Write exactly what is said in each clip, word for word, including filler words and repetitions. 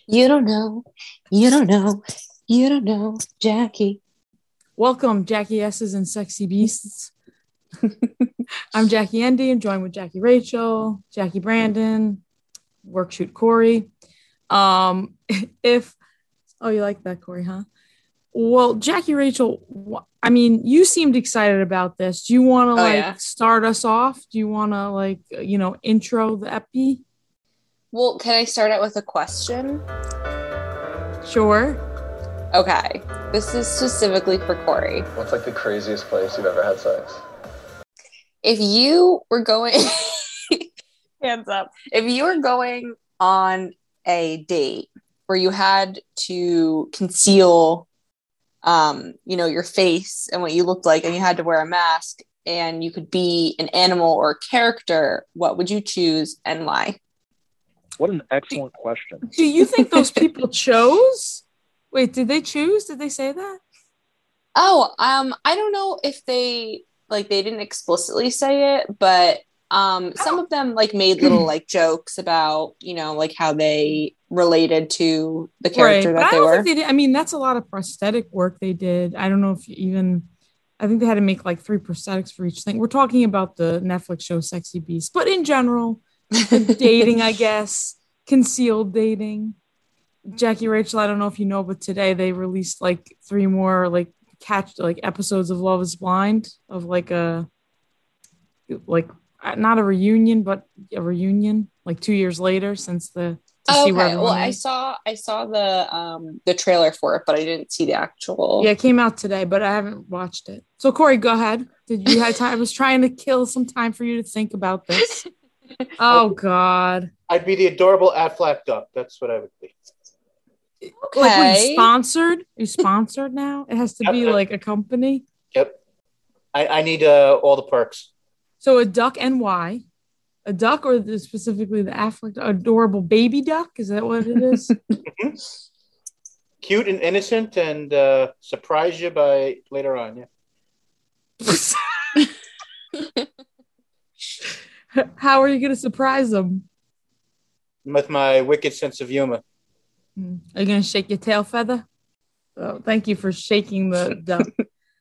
You don't know. You don't know. You don't know, Jackie. Welcome, Jackie S's and Sexy Beasts. I'm Jackie Endy. I'm joined with Jackie Rachel, Jackie Brandon, Workshoot Corey. Um, if oh, you like that, Corey, huh? Well, Jackie Rachel, I mean, you seemed excited about this. Do you want to Oh, like yeah. start us off? Do you want to like you know intro the epi? Well, can I start out with a question? Sure. Okay. This is specifically for Corey. What's like the craziest place you've ever had sex? If you were going hands up. If you were going on a date where you had to conceal um, you know, your face and what you looked like, and you had to wear a mask, and you could be an animal or a character, what would you choose and why? What an excellent question. Do you think those people chose? Wait, did they choose? Did they say that? Oh, um, I don't know if they like they didn't explicitly say it, but um, some of them like made little like jokes about, you know, like how they related to the character right, that but they I don't were. think they did. I mean, that's a lot of prosthetic work they did. I don't know if you even. I think they had to make like three prosthetics for each thing. We're talking about the Netflix show Sexy Beast, but in general, dating, I guess, concealed dating. Jackie Rachel, I don't know if you know, but today they released like three more like catch like episodes of Love is Blind, of like a like not a reunion, but a reunion like two years later since the to Oh, see where okay. Well, everyone I is. saw I saw the um the trailer for it, but I didn't see the actual. Yeah, it came out today, but I haven't watched it. So Corey, go ahead. Did you have time? I was trying to kill some time for you to think about this. Oh God. I'd be the adorable Aflac duck. That's what I would be. Okay. Like, wait, sponsored? Are you sponsored now? It has to be Yep. like a company. Yep. I, I need uh, all the perks. So a duck and why? A duck, or the, specifically the Aflac adorable baby duck? Is that what it is? Mm-hmm. Cute and innocent, and uh, surprise you by later on. Yeah. How are you going to surprise them? With my wicked sense of humor. Are you going to shake your tail feather? Oh, thank you for shaking the duck.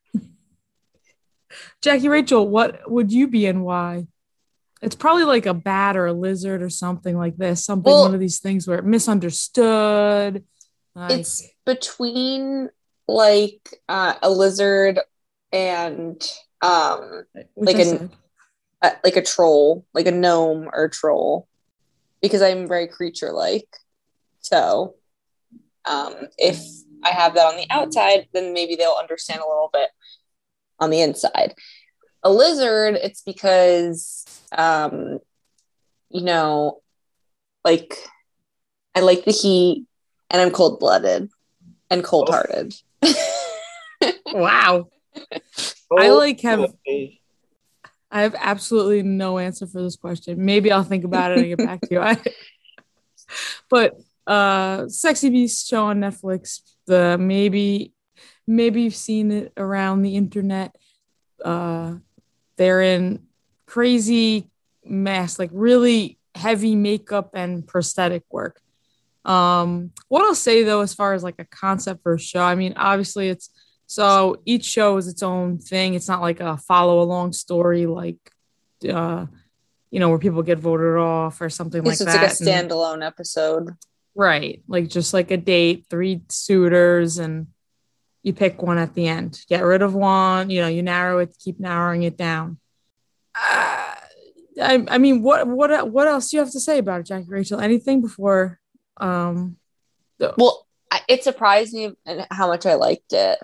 Jackie Rachel, what would you be and why? It's probably like a bat or a lizard or something like this. Something, Well, one of these things where it misunderstood. Like, it's between like uh, a lizard and um which like I an said. uh, like a troll, like a gnome or a troll, because I'm very creature like. So um, if I have that on the outside, then maybe they'll understand a little bit on the inside. A lizard, it's because, um, you know, like I like the heat, and I'm cold-blooded and cold-hearted. Wow. Oh, I like have okay. I have absolutely no answer for this question. Maybe I'll think about it and get back to you. I, but uh, Sexy Beast show on Netflix. The maybe maybe you've seen it around the internet. Uh, they're in crazy mess, like really heavy makeup and prosthetic work. Um, what I'll say though, as far as like a concept for a show, I mean, obviously it's so each show is its own thing. It's not like a follow along story, like, uh, you know, where people get voted off or something like It's that. like a And- standalone episode. right. Like just like a date, three suitors, and you pick one at the end. Get rid of one, you know, you narrow it, keep narrowing it down. Uh, I, I mean, what what what else do you have to say about it, Jackie Rachel? Anything before? Um, the- Well, I- it surprised me how much I liked it.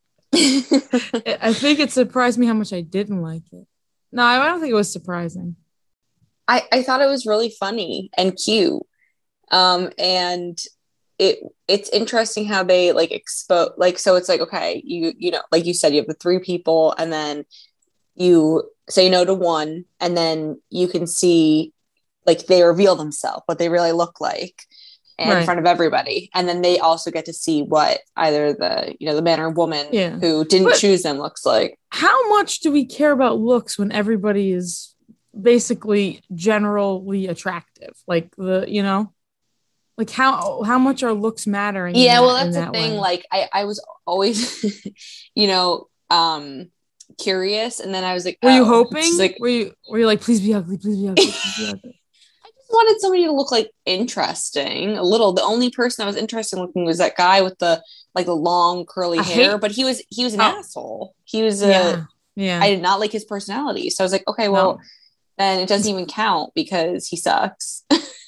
I think it surprised me how much I didn't like it. No, I don't think it was surprising. I, I thought it was really funny and cute. Um, and it it's interesting how they like expose, like, so it's like, okay, you you know, like you said, you have the three people, and then you say no to one, and then you can see like they reveal themselves, what they really look like, in Right. front of everybody, and then they also get to see what either the you know the man or woman Yeah. who didn't But- choose them looks like. How much do we care about looks when everybody is basically generally attractive? Like the, you know, like how how much are looks mattering? Yeah, in well, that, in that's the that thing. way? Like, I, I was always, you know, um, curious, and then I was like, Were you oh, hoping? it's like were you were you like, please be ugly, please be ugly, please be ugly? I just wanted somebody to look like interesting a little. The only person I was interested in looking was that guy with the like the long curly I hair, hate- but he was he was an Oh. asshole. He was a Yeah, yeah. I did not like his personality. So I was like, okay, No. well, then it doesn't even count because he sucks.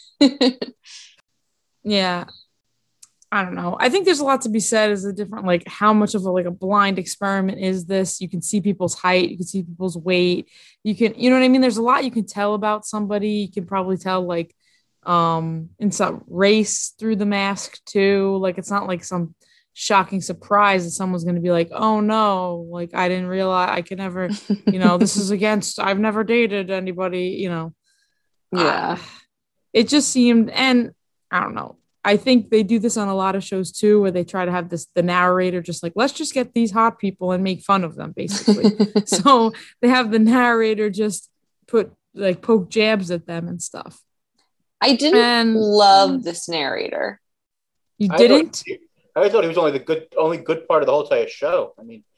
Yeah. I don't know. I think there's a lot to be said as a different, like how much of a like a blind experiment is this? You can see people's height, you can see people's weight, you can, you know what I mean? There's a lot you can tell about somebody. You can probably tell like um in some race through the mask too. Like it's not like some shocking surprise that someone's going to be like, oh no, like I didn't realize I could never, you know, this is against, I've never dated anybody, you know. Yeah. Uh, it just seemed, and I don't know. I think they do this on a lot of shows too, where they try to have this, the narrator just like, let's just get these hot people and make fun of them, basically. So they have the narrator just put like poke jabs at them and stuff. I didn't And- love this narrator. You I didn't? thought, I thought he was only the good, only good part of the whole entire show. I mean,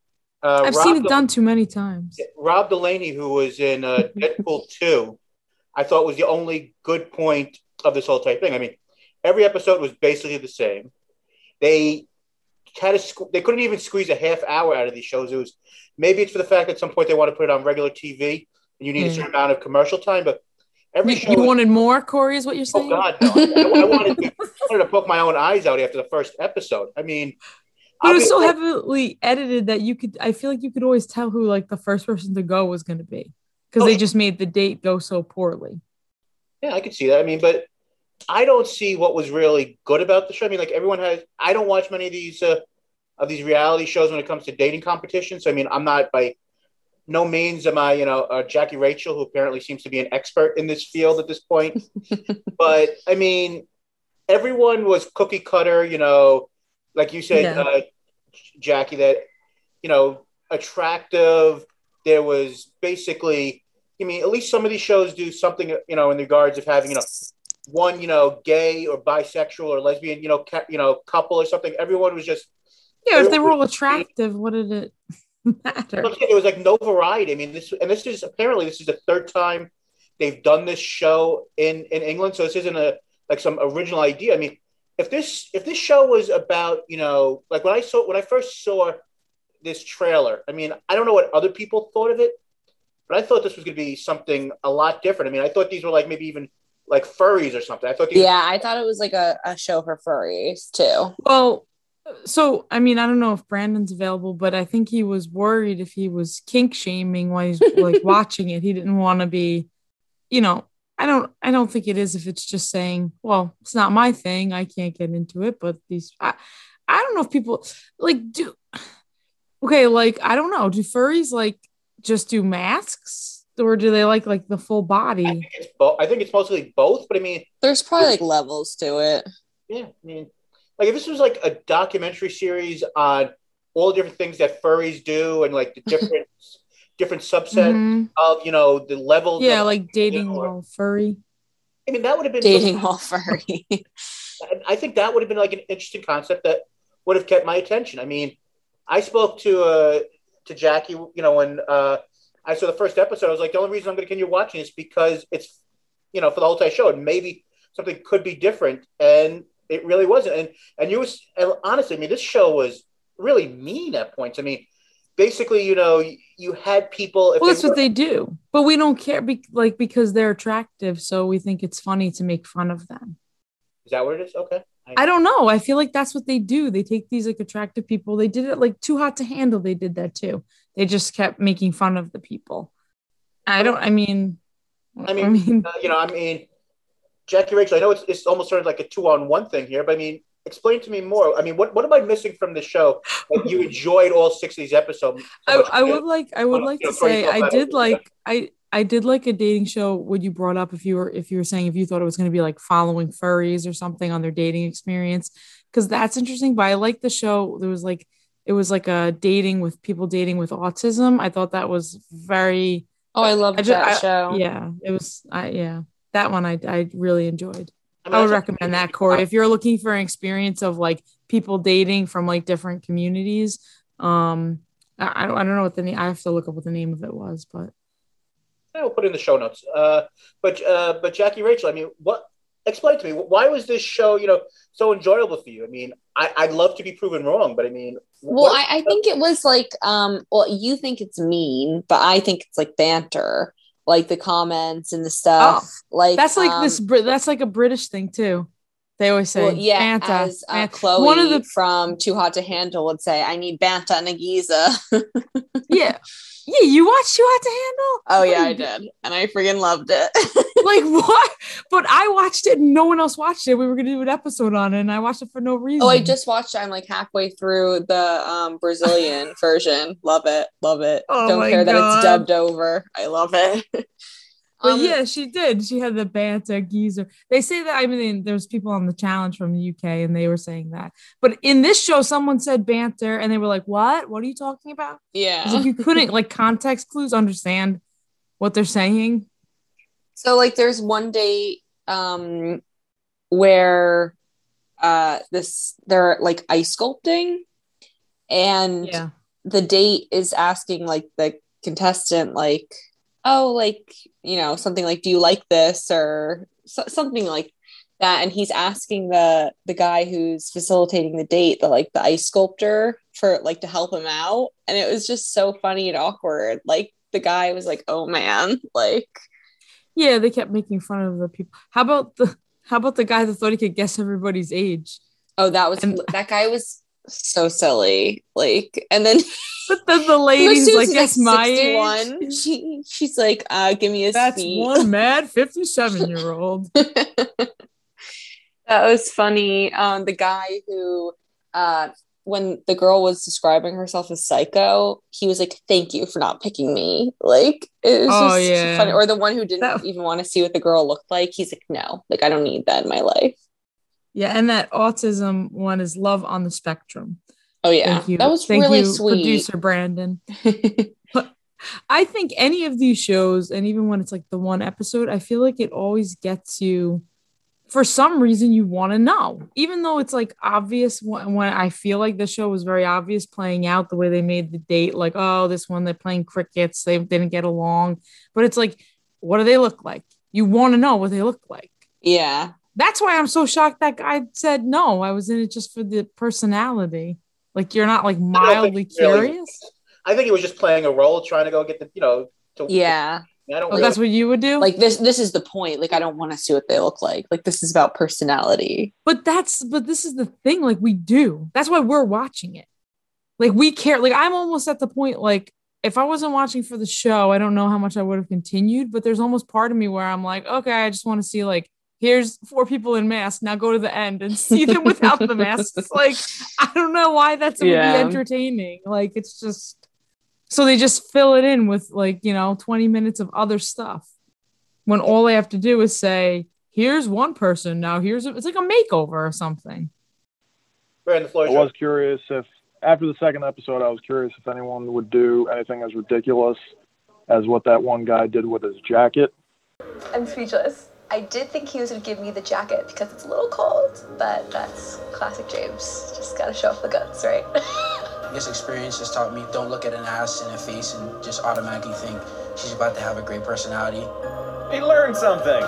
uh, I've Rob seen it Del- done too many times. Rob Delaney, who was in uh, Deadpool two, I thought was the only good point of this whole entire thing. I mean, every episode was basically the same. They had a, they couldn't even squeeze a half hour out of these shows. It was maybe it's for the fact that at some point they want to put it on regular T V and you need Yeah. a certain amount of commercial time. But every You, show you was, wanted more, Corey, is what you're oh saying? god, no! I, I wanted to, I wanted to poke my own eyes out after the first episode. I mean, But I'll it was be- so heavily edited that you could, I feel like you could always tell who like the first person to go was going to be because Oh, they sure. just made the date go so poorly. Yeah, I could see that. I mean, but I don't see what was really good about the show. I mean, like everyone has. I don't watch many of these uh, of these reality shows when it comes to dating competitions. So I mean, I'm not by no means am I, you know, uh, Jackie Rachel, who apparently seems to be an expert in this field at this point. But I mean, everyone was cookie cutter. You know, like you said, Yeah. uh, Jackie, that you know, attractive. There was basically. I mean, at least some of these shows do something, you know, in regards of having, you know, one, you know, gay or bisexual or lesbian, you know, ca- you know, couple or something. Everyone was just. Yeah, if they were everyone all attractive, what did it matter? was, it was like no variety. I mean, this and this is apparently this is the third time they've done this show in in England, so this isn't a like some original idea. I mean, if this if this show was about, you know, like when I saw when I first saw this trailer, I mean, I don't know what other people thought of it. But I thought this was going to be something a lot different. I mean, I thought these were like maybe even like furries or something. I thought these Yeah, I thought it was like a, a show for furries too. Well, so I mean, I don't know if Brandon's available, but I think he was worried if he was kink shaming while he's like watching it. He didn't want to be, you know, I don't I don't think it is if it's just saying, well, it's not my thing. I can't get into it. But these I, I don't know if people like do okay, like I don't know, do furries like just do masks or do they like like the full I body? think it's both. I think it's mostly both. But I mean, There's probably like levels to it. yeah, I mean, like if this was like a documentary series on all the different things that furries do and like the different different subset Mhm. of, you know, the levels. Yeah, of, like dating or- while furry. I mean, that would have been Dating all furry. I think that would have been like an interesting concept that would have kept my attention. I mean, I spoke to uh, to Jackie, you know, when uh, I saw the first episode, I was like, the only reason I'm going to continue watching is because it's, you know, for the whole entire show, and maybe something could be different, and it really wasn't. And and you was and honestly, I mean, this show was really mean at points. I mean, basically, you know, you, you had people. If Well, they that's what were- they do, but we don't care, be- like because they're attractive, so we think it's funny to make fun of them. Is that what it is? Okay. I don't know. I feel like that's what they do. They take these like attractive people. They did it like Too Hot to Handle. They did that too. They just kept making fun of the people. I don't. I mean, I mean, I mean, uh, you know, I mean, Jackie Rachel, I know it's, it's almost sort of like a two on one thing here, but I mean, explain to me more. I mean, what, what am I missing from the show that you enjoyed all six of these episodes? so I, much? I would like. I would Uh, like you know, to throw say yourself I out did there. like. I I did like a dating show. What you brought up, if you were if you were saying if you thought it was going to be like following furries or something on their dating experience, because that's interesting. But I like the show. There was like it was like a dating with people dating with autism. I thought that was very. Oh, I love I that just, I, show. Yeah, it was. I yeah, that one I I really enjoyed. I, mean, I would that's- recommend that, Corey. If you're looking for an experience of like people dating from like different communities, um, I, I don't I don't know what the name. I have to look up what the name of it was, but I will put it in the show notes. Uh, but uh, but Jackie Rachel, I mean, what? Explain to me, why was this show, you know, so enjoyable for you? I mean, I, I'd love to be proven wrong, but I mean, Well, what- I, I think it was like, um, well, you think it's mean, but I think it's like banter, like the comments and the stuff. Like that's like um, this. Brit- That's like a British thing too. They always say, Well, yeah, Banta, as uh, Banta. Chloe One of the from Too Hot to Handle would say, I need Banta and a Giza. yeah, yeah. You watched Too Hot to Handle? Oh yeah, I did, and I freaking loved it. Like what? But I watched it and no one else watched it. We were gonna do an episode on it and I watched it for no reason. Oh, I just watched it. I'm like halfway through the um, Brazilian version. Love it. Love it. Oh Don't my care that God. it's dubbed over. I love it. But Um, yeah, she did. She had the Banta geezer. They say that, I mean, there's people on the challenge from the U K and they were saying that. But in this show, someone said banter and they were like, what? What are you talking about? Yeah. It's like you couldn't, like, context clues understand what they're saying. So like there's one date um where uh this they're like ice sculpting and Yeah. the date is asking like the contestant like, oh, like, you know, something like, do you like this or so- something like that, and he's asking the the guy who's facilitating the date, the like the ice sculptor, for like to help him out, and it was just so funny and awkward. Like the guy was like, oh man, like Yeah, they kept making fun of the people. How about the how about the guy that thought he could guess everybody's age? oh, that was And- that guy was so silly. Like, and then But then the lady's like, guess my age. sixty-one. She she's like, uh, give me a That's seat. one mad fifty-seven year old. That was funny. Um, the guy who, uh, when the girl was describing herself as psycho, he was like, "Thank you for not picking me." Like it was Oh, just yeah. funny. Or the one who didn't That- even want to see what the girl looked like. He's like, "No, like I don't need that in my life." Yeah, and that autism one is Love on the Spectrum. Oh yeah, Thank you. that was Thank really you, sweet. producer Brandon. I think any of these shows, and even when it's like the one episode, I feel like it always gets you. For some reason, you want to know, even though it's like obvious. When, when I feel like the show was very obvious, playing out the way they made the date, like, oh, this one they're playing crickets, they didn't get along, but it's like, what do they look like? You want to know what they look like. Yeah, That's why I'm so shocked that guy said no. I was in it just for the personality. Like you're not like I don't mildly think really- curious. I think he was just playing a role, trying to go get the, you know, to, yeah. I don't Oh, really, that's what you would do. Like this. This is the point. Like I don't want to see what they look like. Like this is about personality. But that's but this is the thing. Like we do. That's why we're watching it. Like we care. Like I'm almost at the point. Like if I wasn't watching for the show, I don't know how much I would have continued. But there's almost part of me where I'm like, okay, I just want to see like. Here's four people in masks. Now go to the end and see them without the masks. Like, I don't know why that's would Yeah. be entertaining. Like, it's just so they just fill it in with like, you know, twenty minutes of other stuff. When all they have to do is say, here's one person. Now here's a, it's like a makeover or something. Brandon, the floor I is yours. was curious if, after the second episode, I was curious if anyone would do anything as ridiculous as what that one guy did with his jacket. I'm speechless. I did think he was going to give me the jacket because it's a little cold, but that's classic James. Just got to show off the guts, right? This experience has taught me don't look at an ass in the face and just automatically think she's about to have a great personality. He learned something.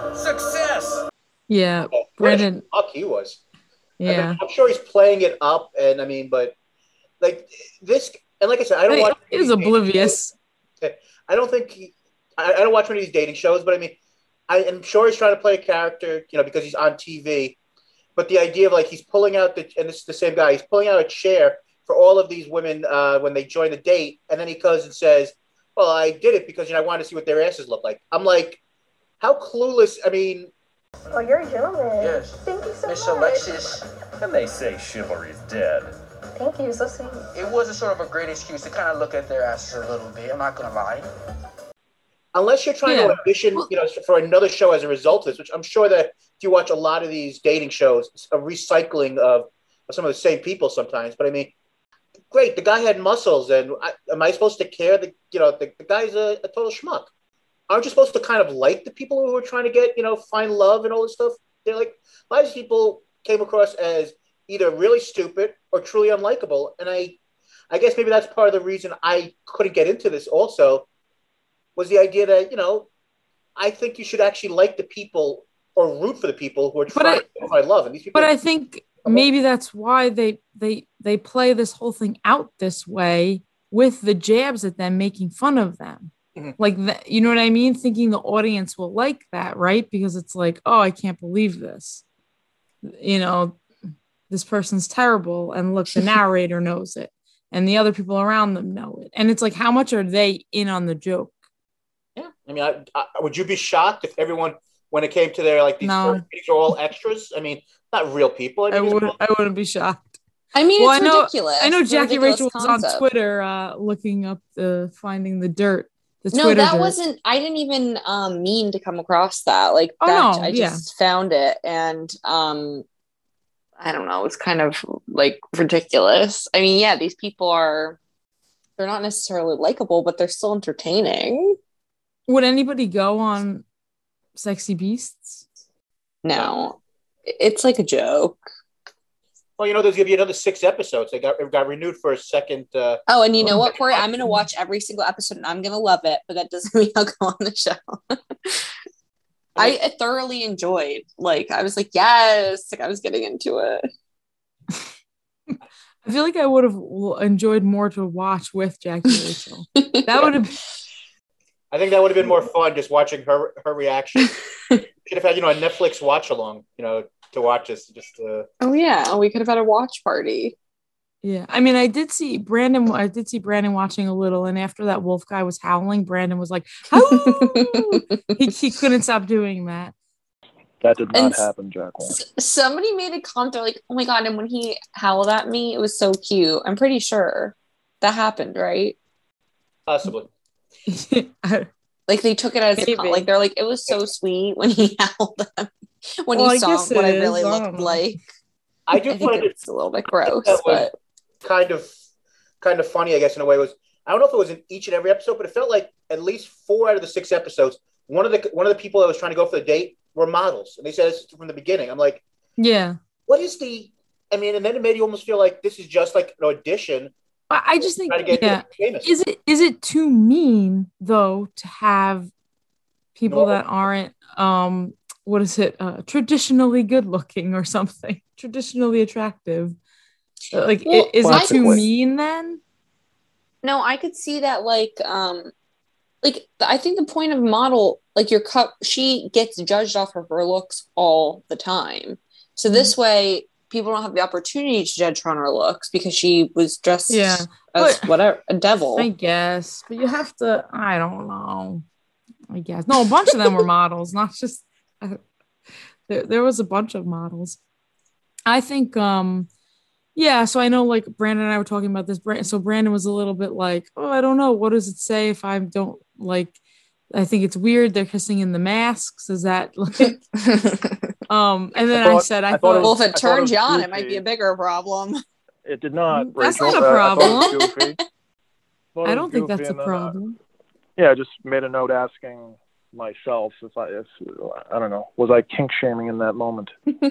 Success. Yeah, Oh, Brandon. Fuck, he was. I mean, Yeah, I'm sure he's playing it up, and I mean, but like this, and like I said, I don't watch. he is oblivious. I don't think he. I, I don't watch many of these dating shows, but I mean, I am sure he's trying to play a character, you know, because he's on T V. But the idea of like he's pulling out the, and this is the same guy, he's pulling out a chair for all of these women uh, when they join the date, and then he goes and says, "Well, I did it because you know I wanted to see what their asses look like." I'm like, how clueless. I mean, Oh, you're a gentleman. Yes. Thank you so Miss much. Alexis, And they say chivalry's dead. Thank you, so sweet. it was a sort of a great excuse to kind of look at their asses a little bit. I'm not going to lie. unless you're trying Yeah. to audition, you know, for another show as a result of this, which I'm sure that if you watch a lot of these dating shows, it's a recycling of, of some of the same people sometimes. But I mean, great, the guy had muscles, and I, am I supposed to care that you know the, the guy's a, a total schmuck? Aren't you supposed to kind of like the people who are trying to get you know find love and all this stuff? they're like a lot of these people came across as either really stupid or truly unlikable, and I, I guess maybe that's part of the reason I couldn't get into this. Also, was the idea that you know, I think you should actually like the people or root for the people who are trying I, to find love, and these people. But I think maybe that's why they they they play this whole thing out this way with the jabs at them, making fun of them. Mm-hmm. Like that, you know what I mean? Thinking the audience will like that, right? Because it's like, oh, I can't believe this. You know, this person's terrible. And look, the narrator knows it. And the other people around them know it. And it's like, how much are they in on the joke? Yeah. I mean, I, I, would you be shocked if everyone, when it came to their, like, these no. these are all extras? I mean, not real people. I, mean, I, would, all- I wouldn't be shocked. I mean, well, it's I know, ridiculous. I know it's Jackie Rachel was concept. on Twitter uh, looking up the, finding the dirt. The no, Twitter that dirt. wasn't, I didn't even um, mean to come across that. Like, oh, that, no, I just yeah. found it. And um, I don't know, it's kind of like ridiculous. I mean, yeah, these people are, they're not necessarily likable, but they're still entertaining. Would anybody go on Sexy Beasts? No, it's like a joke. Well, you know, there's going to be another six episodes. They got it got renewed for a second. Uh, oh, and you know what, Corey? I'm going to watch every single episode and I'm going to love it, but that doesn't mean I'll go on the show. I thoroughly enjoyed, like, I was like, yes, like I was getting into it. I feel like I would have enjoyed more to watch with Jackie Rachel. That would have. I think that would have been more fun just watching her her reaction. Should have had, you know, a Netflix watch along, you know, to watch this. Just uh... oh yeah, we could have had a watch party. Yeah, I mean, I did see Brandon. I did see Brandon watching a little, and after that wolf guy was howling, Brandon was like, he he couldn't stop doing that. That did not and happen, Jacqueline. S- somebody made a comment like, "Oh my god!" And when he howled at me, it was so cute. I'm pretty sure that happened, right? Possibly. Like they took it as a con- like they're like, it was so sweet when he howled at me. When well, he saw what I really is. looked I like. I do I think find it's it, a little bit gross, but kind of kind of funny, I guess, in a way. Was I don't know if it was in each and every episode, but it felt like at least four out of the six episodes, one of the one of the people that was trying to go for the date were models, and they said this from the beginning. I'm like, yeah, what is the? I mean, and then it made you almost feel like this is just like an audition. I just think, yeah, is it is it too mean though to have people Normal. that aren't um what is it uh, traditionally good looking or something, traditionally attractive? Like, well, is it too mean then? No, I could see that. Like, um, like I think the point of model, like your cup, she gets judged off of her looks all the time. So mm-hmm. this way, people don't have the opportunity to judge her on her looks because she was dressed yeah. as but, whatever, a devil. I guess, but you have to. I don't know. I guess no. A bunch of them were models, not just. Uh, there, there was a bunch of models. I think. um Yeah, so I know, like, Brandon and I were talking about this. So Brandon was a little bit like, oh, I don't know. What does it say if I don't, like, I think it's weird. They're kissing in the masks. Is that, like... um, and then I, thought, I said, I, I thought... thought well, if it turned you on, it might be a bigger problem. It did not. That's Rachel. not a problem. Uh, I, goofy. I, I don't think that's a problem. Uh, yeah, I just made a note asking myself if I, if, I don't know, was I kink shaming in that moment?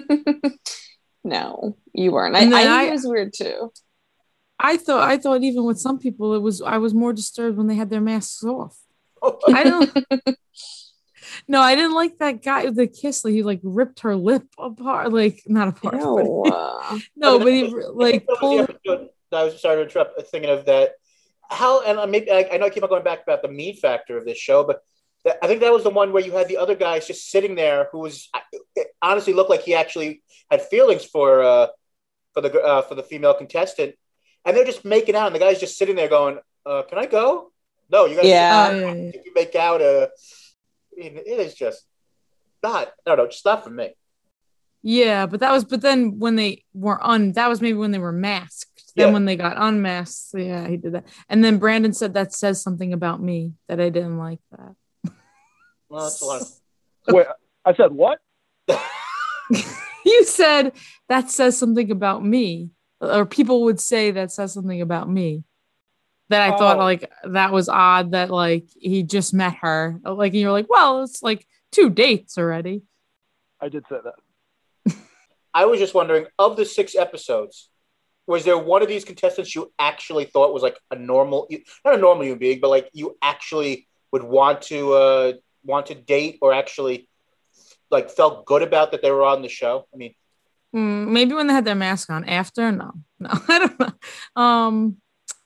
No, you weren't. I, I think I, it was weird too. I thought I thought even with some people it was I was more disturbed when they had their masks off. I don't No, I didn't like that guy with the kiss. Like, he like ripped her lip apart, like not apart. No, but, uh, no, but he like pulled. I was sorry to interrupt. Thinking of that, how and maybe I, I know I keep on going back about the mean factor of this show, but I think that was the one where you had the other guys just sitting there who was honestly looked like he actually had feelings for uh, for the uh, for the female contestant, and they're just making out, and the guy's just sitting there going, uh, "Can I go? No, you guys. Yeah, oh, yeah, yeah. If you make out, uh, it is just not. I don't know, just not for me." Yeah, but that was. But then when they were un, that was maybe when they were masked. Then yeah. when they got unmasked, yeah, he did that. And then Brandon said that says something about me that I didn't like that. Well, that's a lot. Of... Wait, I said what? You said that says something about me, or people would say that says something about me. That I oh. thought like that was odd that like he just met her. Like, and you're like, well, it's like two dates already. I did say that. I was just wondering, of the six episodes, was there one of these contestants you actually thought was like a normal, not a normal human being, but like you actually would want to uh, want to date or actually like felt good about that they were on the show? I mean, mm, maybe when they had their mask on. After, no, no, I don't know. Um,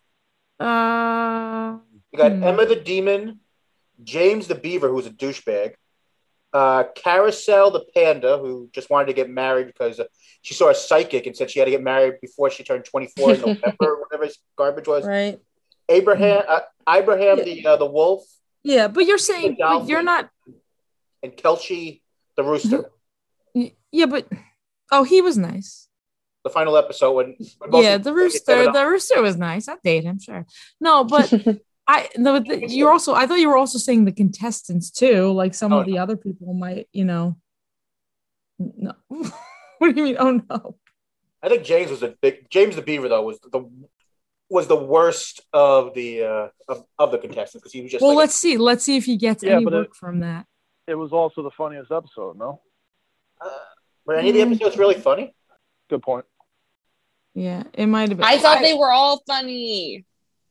uh, you got hmm. Emma the Demon, James the Beaver, who's a douchebag, uh, Carousel the Panda, who just wanted to get married because uh, she saw a psychic and said she had to get married before she turned twenty-four in November, or whatever his garbage was. Right. Abraham, uh, Abraham Yeah. the uh, the wolf. Yeah, but you're saying but you're not. And Kelchi the rooster. Yeah, but oh, he was nice. The final episode when, when yeah, the rooster, the rooster was nice. I'd date him, sure. No, but I no, the, you're also. I thought you were also saying the contestants too. Like some oh, of the no. other people might, you know. No, what do you mean? Oh no. I think James was a big. James the Beaver though was the was the worst of the uh, of, of the contestants because he was just. Well, like let's a, see. Let's see if he gets yeah, any but work it, from that. It was also the funniest episode, no? Uh, were any of the episodes really funny? Good point. Yeah, it might have been. I thought I, they were all funny.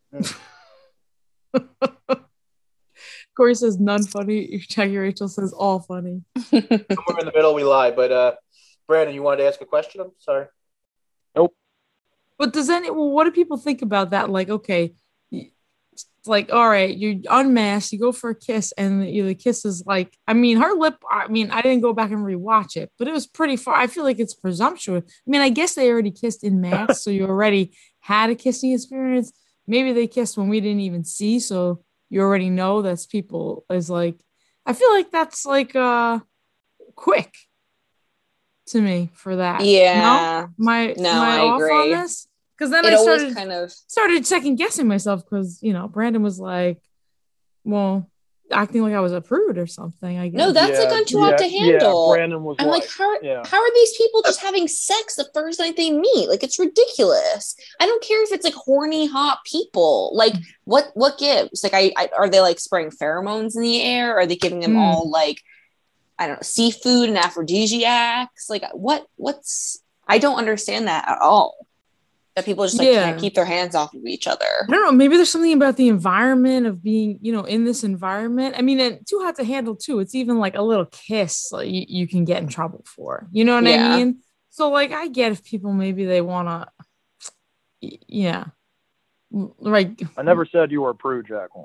Corey says none funny. Jackie Rachel says all funny. Somewhere in the middle we lie. But uh, Brandon, you wanted to ask a question? I'm sorry. Nope. But does any? Well, what do people think about that? Like, okay, it's like, all right, you're unmasked, you go for a kiss, and the, the kiss is like, I mean, her lip. I mean, I didn't go back and rewatch it, but it was pretty far. I feel like it's presumptuous. I mean, I guess they already kissed in masks, so you already had a kissing experience. Maybe they kissed when we didn't even see, so you already know that's people is like. I feel like that's like uh quick to me for that. Yeah. No, my no, am I, I off agree. on this? Because then it I started kind of started second guessing myself because you know Brandon was like, well, acting like I was a prude or something. I guess. No, that's yeah, like on too yeah, hot to handle. Yeah, Brandon was. I'm like, like, how, yeah. how are these people just having sex the first night they meet? Like, it's ridiculous. I don't care if it's like horny, hot people. Like, what what gives? Like, I, I are they like spraying pheromones in the air? Are they giving them Mm. all like, I don't know, seafood and aphrodisiacs? Like, what what's? I don't understand that at all. That people just like Yeah. can't keep their hands off of each other. I don't know. Maybe there's something about the environment of being, you know, in this environment. I mean, and too hot to handle too. It's even like a little kiss like, you, you can get in trouble for. You know what Yeah. I mean? So like, I get if people maybe they want to, yeah, right. I never said you were a prude, Jacqueline.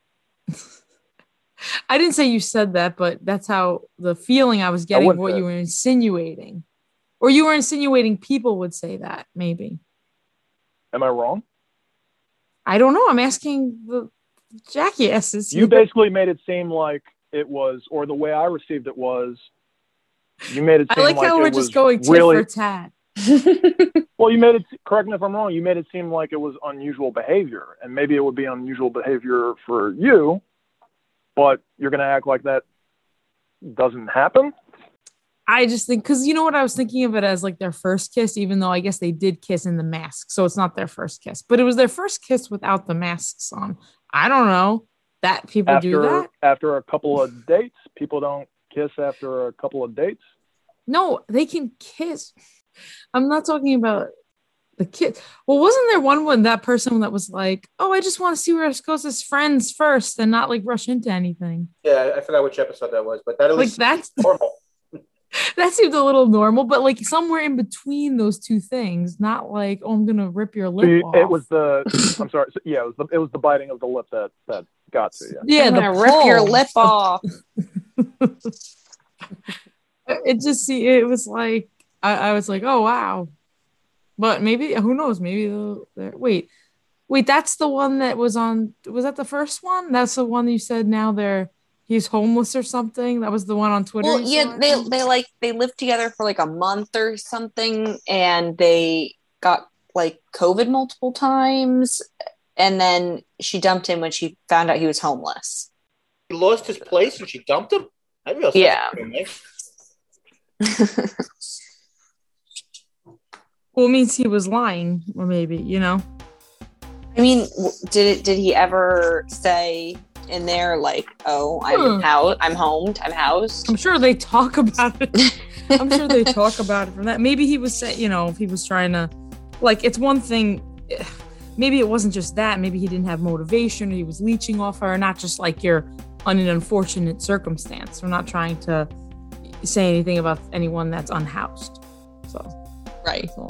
I didn't say you said that, but that's how the feeling I was getting. wouldn't What say you it. were insinuating, or you were insinuating people would say that. Maybe Am I wrong? I don't know. I'm asking the jackasses. You basically made it seem like it was, or the way I received it was, you made it I seem like like how it we're was just going tit really. for tat. Well, you made it. Correct me if I'm wrong. You made it seem like it was unusual behavior, and maybe it would be unusual behavior for you, but you're going to act like that doesn't happen. I just think because you know what I was thinking of it as like their first kiss, even though I guess they did kiss in the mask, so it's not their first kiss, but it was their first kiss without the masks on. I don't know that people After do that. after a couple of dates, people don't kiss after a couple of dates. No, they can kiss. I'm not talking about the kiss. Well, wasn't there one when that person that was like, "Oh, I just want to see where this goes as friends first, and not like rush into anything." Yeah, I forgot which episode that was, but that at Like least that's normal. that seemed a little normal, but like somewhere in between those two things, not like, "Oh, I'm gonna rip your lip So you, off." it was the. I'm sorry. So, yeah, it was the it was the biting of the lip that that got to you. yeah, I'm the gonna rip your pull. lip off. It just see it was like I, I was like, oh wow, but maybe who knows? Maybe they'll, they're, wait, wait, that's the one that was on. Was that the first one? That's the one you said now they're he's homeless or something. That was the one on Twitter. Well, you yeah, saw, I they think? they like they lived together for like a month or something, and they got like COVID multiple times, and then she dumped him when she found out he was homeless. He lost his place and she dumped him. I realized Yeah. Well, it means he was lying, or maybe you know. I mean, w- did it? Did he ever say in there like, "Oh, I'm Hmm. housed, I'm homed, I'm housed"? I'm sure they talk about it. I'm sure they talk about it from that. Maybe he was saying, you know, if he was trying to, like, it's one thing. Maybe it wasn't just that. Maybe he didn't have motivation, or he was leeching off her, not just like you're on an unfortunate circumstance. We're not trying to say anything about anyone that's unhoused. So, right. So.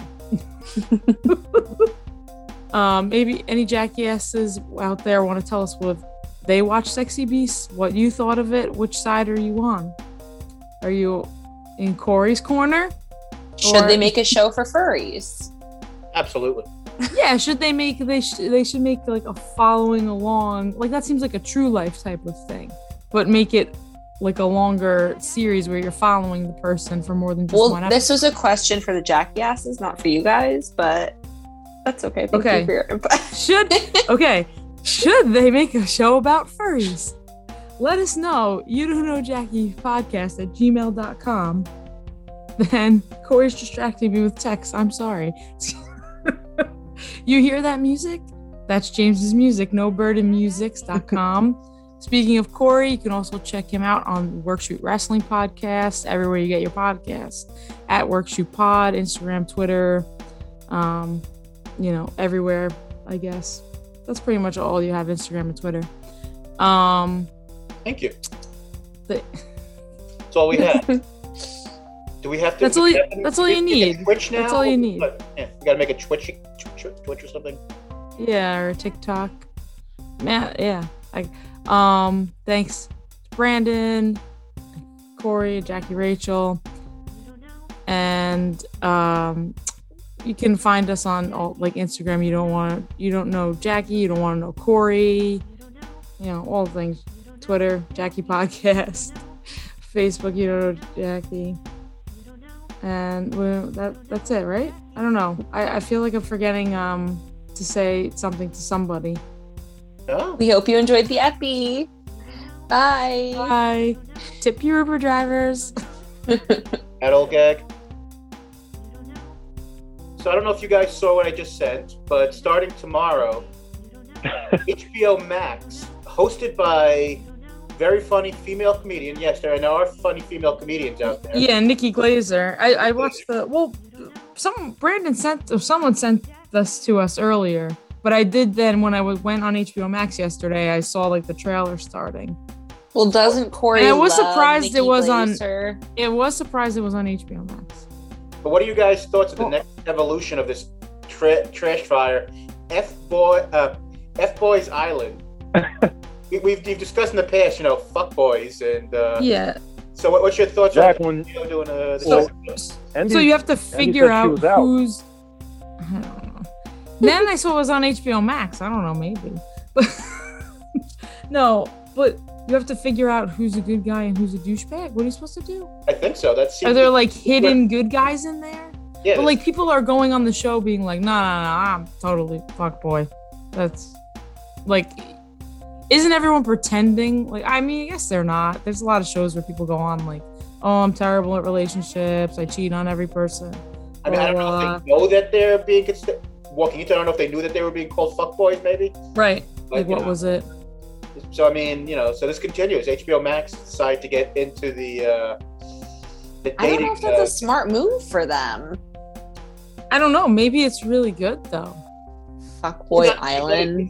um, maybe any jackasses out there want to tell us what they watch Sexy Beasts, what you thought of it, which side are you on? Are you in Corey's corner? Should or- they make a show for furries? Absolutely. Yeah, should they make they sh- they should make like a following along, like that seems like a True Life type of thing, but make it like a longer series where you're following the person for more than just Well, one episode. this was a question for the jackasses, not for you guys, but that's okay. Thank Okay. you for your input. Should okay, should they make a show about furries? Let us know. You don't know Jackie podcast at gmail dot com. Then Corey's distracting me with texts. I'm sorry. You hear that music? That's James's music, no burden musics dot com. Speaking of Corey, you can also check him out on Workshoot Wrestling Podcast, everywhere you get your podcasts, at Workshoot Pod, Instagram, Twitter, um, you know, everywhere, I guess. That's pretty much all you have, Instagram and Twitter. Um, Thank you. the, That's all we have. Do we have to? That's do all we you- have to that's all you make a need. Twitch now? That's all you need. What? Yeah, we gotta make a Twitch, Twitch, Twitch or something. yeah, or TikTok. Man, yeah. I, um, thanks to Brandon, Corey, Jackie, Rachel, and um, you can find us on all like Instagram. You don't want you don't know Jackie, you don't want to know Corey, you know, all things. Twitter, Jackie Podcast, Facebook, you don't know Jackie, and well, that that's it, right? I don't know. I, I feel like I'm forgetting um to say something to somebody. Oh, We hope you enjoyed the epi. Bye. Bye. Tip your Uber drivers. that old gag. So I don't know if you guys saw what I just sent, but starting tomorrow, H B O Max, hosted by very funny female comedian. Yes, there are funny female comedians out there. Yeah, Nikki Glazer. I, I watched the well. Some Brandon sent or someone sent this to us earlier, but I did then when I was, went on H B O Max yesterday. I saw like the trailer starting. Well, doesn't Corey? And I was love surprised Nikki it was on- Glaser? It was surprised it was on H B O Max. But what are you guys' thoughts of the Well- next evolution of this tra- trash fire, F boy, uh, F Boys Island? we, we've, we've discussed in the past, you know, fuck boys, and uh, Yeah. So what, what's your thoughts Jack, on when you know, doing uh, this Well, episode? Andy, So you have to Andy figure said she out was out. who's. I don't know. Then I saw it was on H B O Max. I don't know, maybe. No, but you have to figure out who's a good guy and who's a douchebag. What are you supposed to do? I think so. That's Are there like hidden good guys in there? yeah, But like people are going on the show being like, nah, nah, nah, I'm totally fuck boy. That's like, isn't everyone pretending? Like, I mean, I guess they're not. There's a lot of shows where people go on like, oh, I'm terrible at relationships. I cheat on every person. I mean, I don't know Uh, if they know that they're being considered walking into. I don't know if they knew that they were being called fuckboys, maybe. Right. But, Like, you what know, was it? So I mean, you know, so this continues. H B O Max decided to get into the uh, the I don't dating. know if that's uh, a smart move for them. I don't know. Maybe it's really good though. Fuckboy Yeah. Island.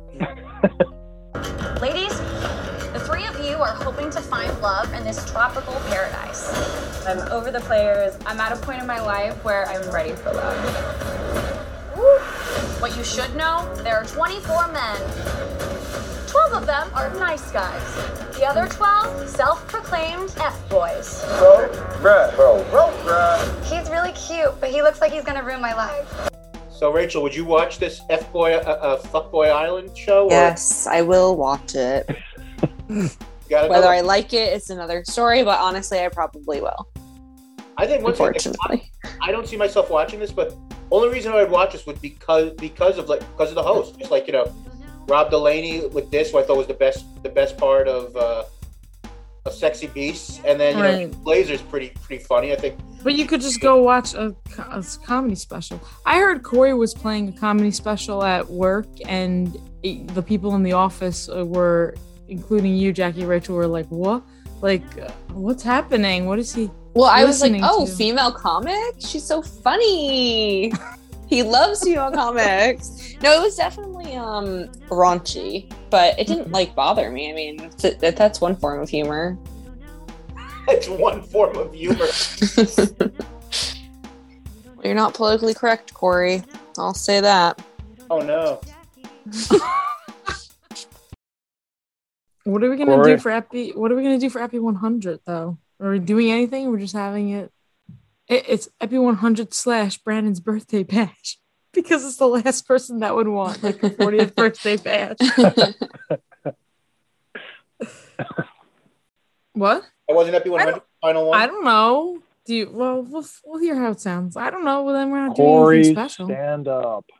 Ladies, the three of you are hoping to find love in this tropical paradise. I'm over the players. I'm at a point in my life where I'm ready for love. Woo. What you should know, there are twenty-four men. twelve of them are nice guys. The other twelve, self-proclaimed F-boys. Bro, bruh, bro, bro, bruh. He's really cute, but he looks like he's gonna ruin my life. So Rachel, would you watch this F boy, uh, uh, fuckboy Island show? Or Yes, I will watch it. you gotta Whether know? I like it, it's another story, but honestly, I probably will. I think once I, Unfortunately. I don't see myself watching this, but only reason I would watch this would because because of like because of the host. Just like you know, Rob Delaney with this, who I thought was the best the best part of uh, of Sexy Beasts, and then you Right. know, Blazer's pretty pretty funny. I think. But you could just go watch a, co- a comedy special. I heard Corey was playing a comedy special at work, and it, the people in the office uh, were, including you, Jackie, Rachel, were like, "What? Like, uh, what's happening? What is he? Well, I was like, listening oh, to. female comics? She's so funny. He loves female comics. No, it was definitely um raunchy, but it didn't like bother me. I mean, th- that that's one form of humor. It's one form of humor. Well, you're not politically correct, Corey. I'll say that. Oh no. What are we gonna Corey. do for Epi? What are we gonna do for Epi one hundred though? Are we doing anything? We're just having it. it it's Epi one hundred slash Brandon's birthday bash because it's the last person that would want like a fortieth birthday bash. What? It wasn't Epi one hundred final one. I don't know. Do you? Well, we'll we'll hear how it sounds. I don't know. Well, then we're not Corey, doing anything special. stand up.